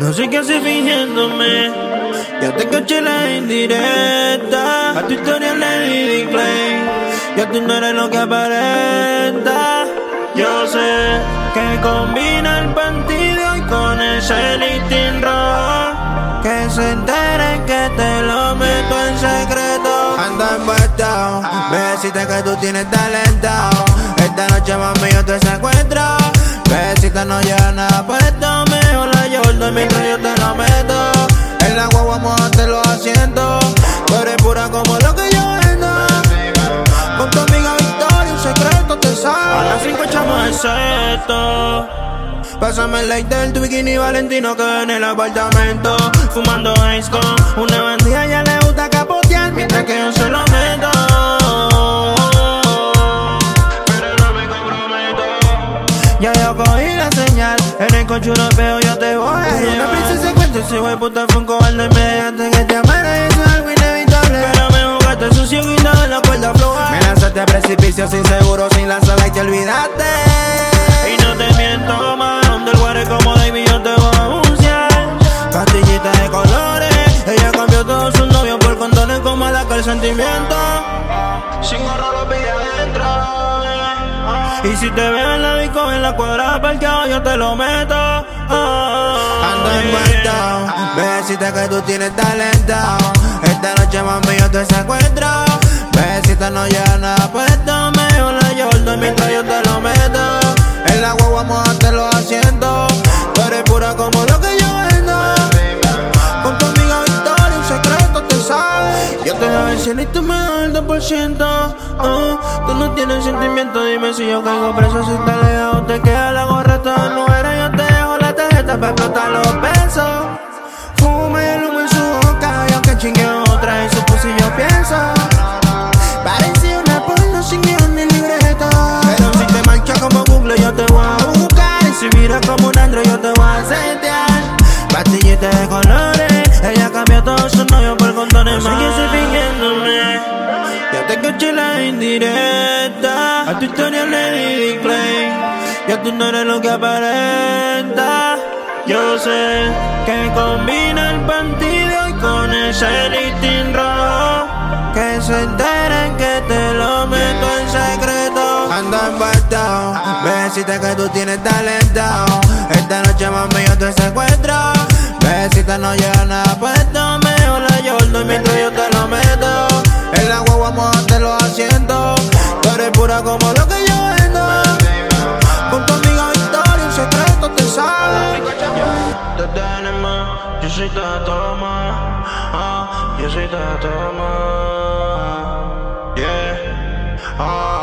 No sé qué haces fingiéndome. Ya te caché la indirecta. A tu historia le di claim. Ya tú no eres lo que aparenta. Yo sé que combina el panty con ese listín rojo. Que se enteren que te lo meto en secreto. Ando envuelto, besita que tú tienes talento. Esta noche mami yo te secuestro. Besita no lleva nada puesto. Mejor la Jordan mientras yo te lo meto. En la guagua mojate los asientos. Tú eres pura como lo que yo vendo. Con tu amiga Victoria un secreto te A sabes. las 5 echamos el seto. Pásame el light del tu bikini Valentino que en el apartamento. Fumando ice con una bandilla, ya le gusta capotear mientras que yo se lo meto. Pero no me comprometo. Ya yo cogí la señal. En el coche europeo yo te voy a llevar. Una princesa cuenta ese wey puta fue un cobarde. Me dejaste que te amara y eso es algo inevitable. Pero me jugaste sucio quitando la cuerda floja. Me lanzaste a precipicio sin seguro, sin lanzarla y te olvidaste. Y no te miento más, del guare como David yo te voy a anunciar. Pastillita de colores. Ella cambió todos sus novios por condones con mala que el sentimiento. Sin gorro lo pide adentro. Y si te veo en la disco, en la cuadra parqueado, yo te lo meto. Ando envuelto, besita que tú tienes talento. Esta noche mami yo te secuestro. Besita no lleva nada puesto. Mejor la Jordan mientras yo te lo meto. En la guagua mojate los asientos. Tú eres pura como lo que yo vendo. Con tu amiga Victoria un secreto te sabes. Yo te doy el cielo y tú me das el 2%. Tú no tienes sentimiento, dime si yo caigo preso. Si te lejos te queda la gorra, todas mujeres. Yo te dejo la tarjeta para explotar los pesos. Fuma y el humo en su boca. Y aunque chingue otra en su pussy yo pienso. Parecía una porno sin guión ni libreta. Pero si te marcha como Google yo te voy a buscar. Y si miras como un andro yo te voy a setear. Pastillita de colores. Ella cambió todos sus novios por condones No más. sé qué haces fingiéndome. Ya te caché la indirecta. A tu historia le di claim. Ya tú no eres lo que aparenta. Yo sé que combina el panty con ese listín rojo. Que se enteren que te lo meto en secreto. Ando envuelto, besita que tú tienes talento. Esta noche mami yo te secuestro. Besita no lleva nada puesto. Mejor la Jordan mientras yo te lo meto. En la guagua mojate los asientos. Tú eres pura como lo que yo vendo. Con tu amiga Victoria un secreto te sabes. Te tenemos, yo soy Tatoma. Yo soy Tatoma. Yeah.